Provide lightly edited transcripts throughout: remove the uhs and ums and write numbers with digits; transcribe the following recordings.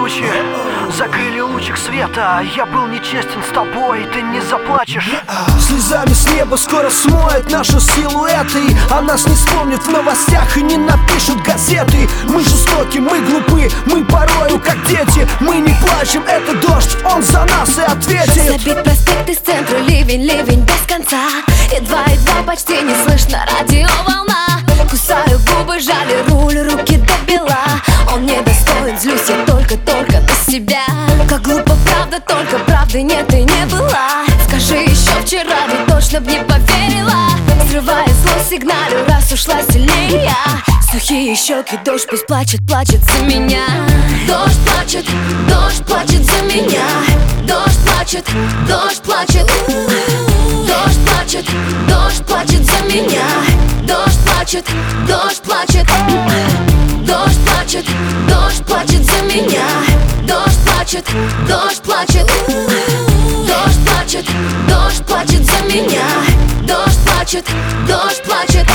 тучи закрыли лучик света. Я был нечестен с тобой, ты не заплачешь. Слезами с неба скоро смоет наши силуэты. О нас не вспомнят в новостях и не напишут газеты. Мы жестоки, мы глупы, мы порою как дети. Мы не плачем, это дождь, он за нас и ответит. Забит проспект из центра, ливень, ливень без конца. Едва-едва, почти не слышно радиоволна. Кусаю губы, жали руль, руки до бела. Он недостоин, злюсь я только на себя. Как глупо, правда, только правды нет и не была. Скажи еще вчера, ведь точно б не поверила. Срывая зло, сигналю, раз ушла сильнее я. Сухие щеки, дождь пусть плачет, плачет за меня. Дождь плачет за меня. Дождь плачет, дождь плачет. Дождь плачет, дождь плачет за меня. Дождь плачет, дождь плачет. Дождь плачет, дождь плачет за меня. Дождь плачет, дождь плачет. Дождь плачет, дождь плачет за меня. Дождь плачет, дождь плачет.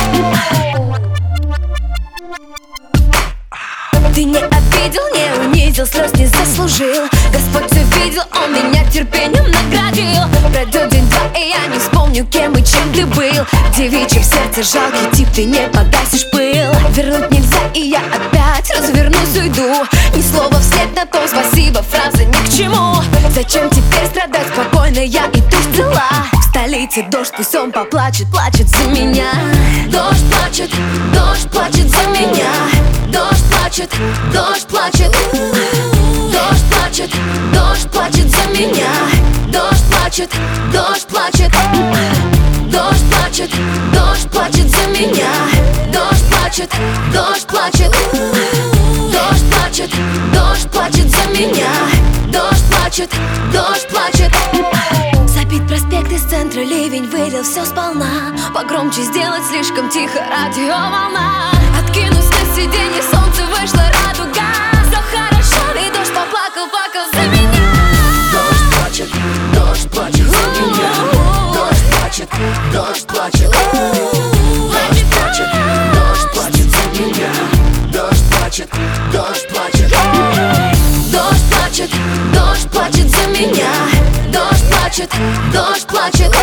Ты не обидел, не унизил, слез не заслужил. Господь все видел, он меня терпением наградил. Пройдет день-два, и я не вспомню, кем и чем ты был. Девичий в сердце жалкий тип, ты не погасишь пыл. Вернуть нельзя, и я опять развернусь, уйду. Ни слова вслед на том спасибо, фраза ни к чему. Зачем теперь страдать спокойно, я и ты цела. В столице дождь, пусть он поплачет, плачет за меня. Дождь плачет за меня. Дождь плачет, дождь плачет. Дождь плачет, дождь плачет за меня. Дождь плачет, дождь плачет. Дождь плачет, дождь плачет за меня. Дождь плачет, дождь плачет. Дождь плачет, дождь плачет за меня. Дождь плачет, дождь плачет. Забит проспект из центра, ливень вылил все сполна. Погромче сделать, слишком тихо радиоволна. Откинусь на сиденье, солнце вышло, радуга. Все хорошо, и дождь поплакал, плакал за меня. Дождь плачет за меня. Дождь плачет, дождь плачет. Дождь плачет, дождь плачет за меня. Дождь плачет, дождь плачет. Дождь плачет, дождь плачет за меня. Дождь плачет, дождь плачет.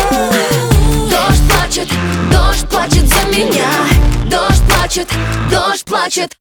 Дождь плачет, дождь плачет за меня. Дождь плачет, дождь плачет.